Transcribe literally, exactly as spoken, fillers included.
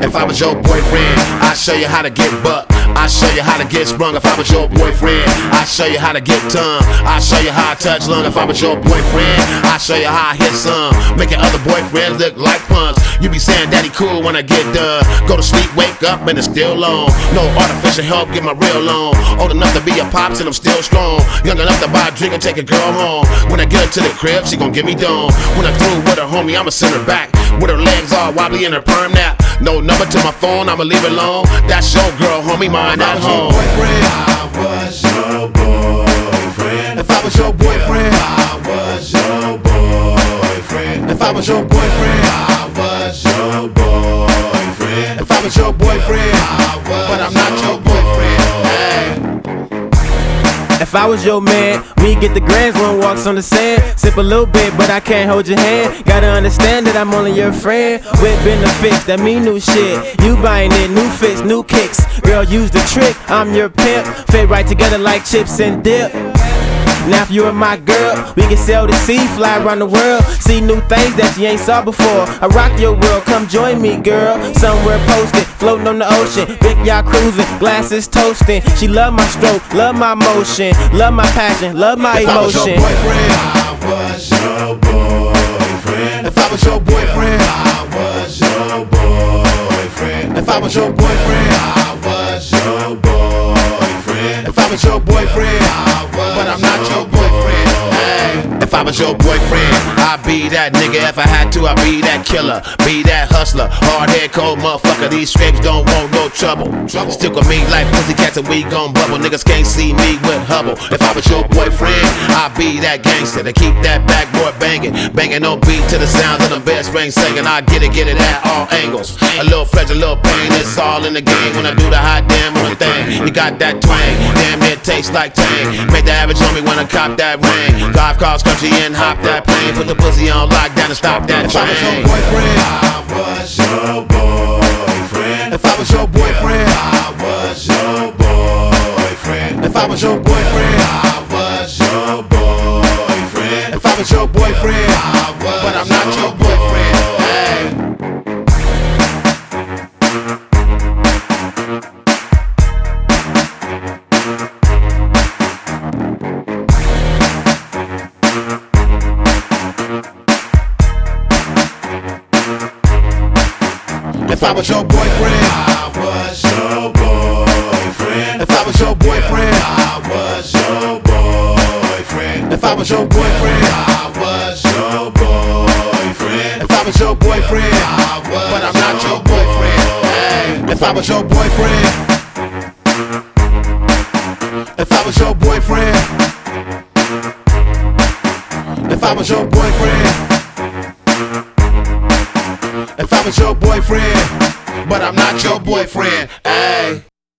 If I was your boyfriend, I'd show you how to get buck. I'd show you how to get sprung. If I was your boyfriend, I'd show you how to get tongue. I'd show you how I touch lung. If I was your boyfriend, I'd show you how I hit some, making other boyfriends look like punks. You be saying daddy cool when I get done. Go to sleep, wake up, and it's still long. No artificial help, get my real on. Old enough to be a pops and I'm still strong. Young enough to buy a drink and take a girl home. When I get her to the crib, she gon' give me dome. When I'm through with her homie, I'ma send her back with her legs all wobbly in her perm nap. No number to my phone, I'ma leave it alone. That's your girl, homie, mine at home. I was your boyfriend. If I was your boyfriend, I was your boyfriend. if I was your boyfriend, I was your boyfriend. if I was your boyfriend, but I'm not your boyfriend. Hey. If I was your man, we get the grands, one walks on the sand. Sip a little bit, but I can't hold your hand. Gotta understand that I'm only your friend. With benefits, that mean new shit. You buying it, new fits, new kicks. Girl, use the trick, I'm your pimp. Fit right together like chips and dip. Now if you are my girl, we can sail the sea, fly around the world, see new things that you ain't saw before. I rock your world, come join me, girl. Somewhere posted, floating on the ocean, big yacht cruising, glasses toasting. She love my stroke, love my motion, love my passion, love my If I was your emotion. boyfriend, I was your boyfriend. if I was your boyfriend, I was your boyfriend. if I was your boyfriend, I was your boyfriend. if I was your boyfriend, but I'm not your boyfriend. Hey. If I was your boyfriend, I'd be that nigga. If I had to, I'd be that killer, be that hustler, hard head, cold motherfucker. These scrapes don't want no trouble. Stick with me like pussycats and we gon' bubble. Niggas can't see me with Hubble. If I was your boyfriend, I'd be that gangster to keep that backboard banging, banging no beat to the sounds of the best ring singing. I get it, get it at all angles. A little pleasure, a little pain, it's all in the game. When I do the hot damn on the thing, you got that twang, damn it tastes like tang. Make the average homie wanna cop that ring. Drive cars country and hop that plane. Put the pussy on lockdown and stop that train. If I was your boyfriend, I was your boyfriend. if I was your boyfriend, I was your boyfriend. if I was your boyfriend, I was your boyfriend. if I was your boyfriend, but I'm not your boyfriend. Hey. If I was your boyfriend, I was your boyfriend. if I was your boyfriend, I was your boyfriend. if I was your boyfriend, I was your boyfriend. if I was your boyfriend, but I'm not your boyfriend. Hey. If I was your boyfriend, if I was your boyfriend, if I was your boyfriend, if I was your boyfriend, but I'm not your boyfriend. Hey.